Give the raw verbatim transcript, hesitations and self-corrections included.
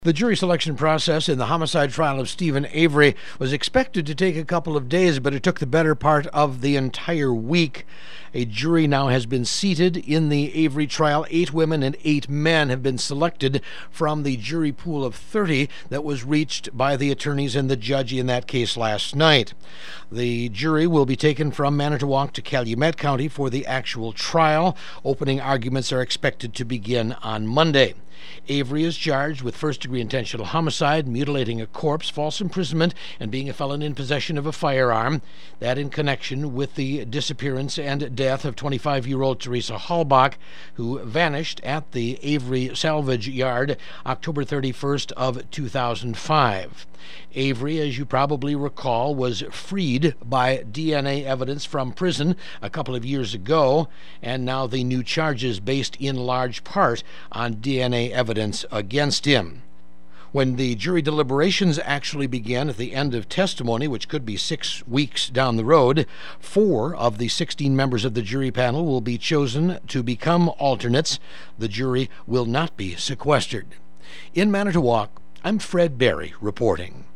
The jury selection process in the homicide trial of Steven Avery was expected to take a couple of days, but it took the better part of the entire week. A jury now has been seated in the Avery trial. Eight women and eight men have been selected from the jury pool of thirty that was reached by the attorneys and the judge in that case last night. The jury will be taken from Manitowoc to Calumet County for the actual trial. Opening arguments are expected to begin on Monday. Avery is charged with first-degree intentional homicide, mutilating a corpse, false imprisonment, and being a felon in possession of a firearm. That in connection with the disappearance and death of twenty-five-year-old Teresa Halbach, who vanished at the Avery Salvage Yard October thirty-first of two thousand five. Avery, as you probably recall, was freed by D N A evidence from prison a couple of years ago, and now the new charges based in large part on D N A evidence against him. When the jury deliberations actually begin at the end of testimony, which could be six weeks down the road, four of the sixteen members of the jury panel will be chosen to become alternates. The jury will not be sequestered. In Manitowoc, I'm Fred Berry reporting.